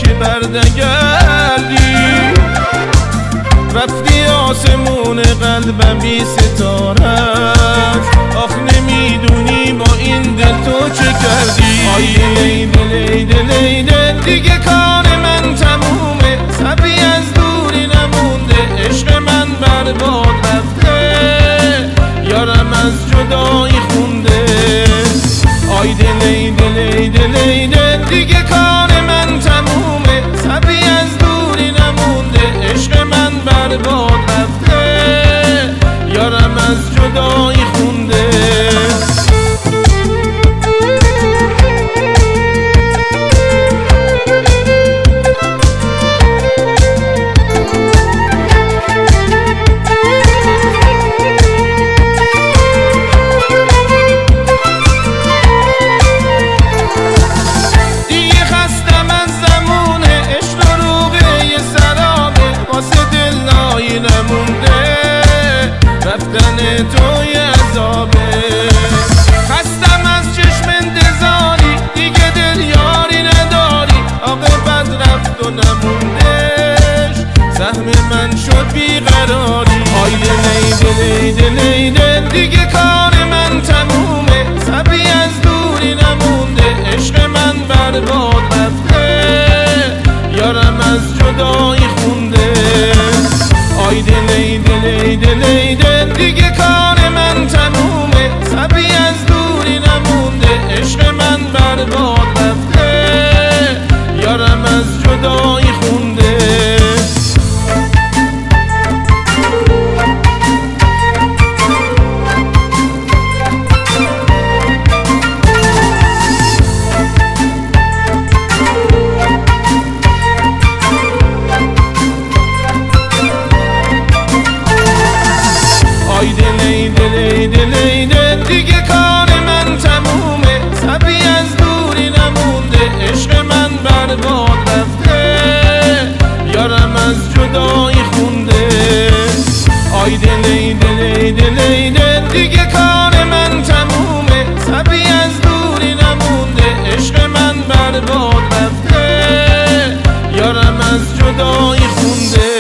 که بردگردی. رفتی آسمون قلبم بی ستارت، آخ نمیدونی با این دل تو چه کردی. آی دل دیگه کار من تمومه، صبری از دوری نمونده، عشق من برباد رفته، یارم از جدایی خونده. آی دل دیگه کار من تمومه، صبری از دوری نمونده، عشق من برباد رفته، یارم از جدایی خونده. رفتن توی عذابه، خستم از چشم انتظاری، دیگه دل یاری نداری، عاقبت رفت و نموندش، سهم من شد بیقراری. آی دل دیگه کار من تمومه، صبری از دوری نمونده، عشق من برباد رفته، یارم از جدایی خونده. آی دل دیگه کار من تمومه، صبری از دوری نمونده، عشق من برباد رفته، یارم از جدایی خونده. دل دیگه کار من تمومه، صبری از دوری نمونده، عشق من برباد رفته، یارم از جدایی خونده. آی دل دیگه کار من تمومه، صبری از دوری نمونده، عشق من برباد رفته، یارم از جدایی خونده.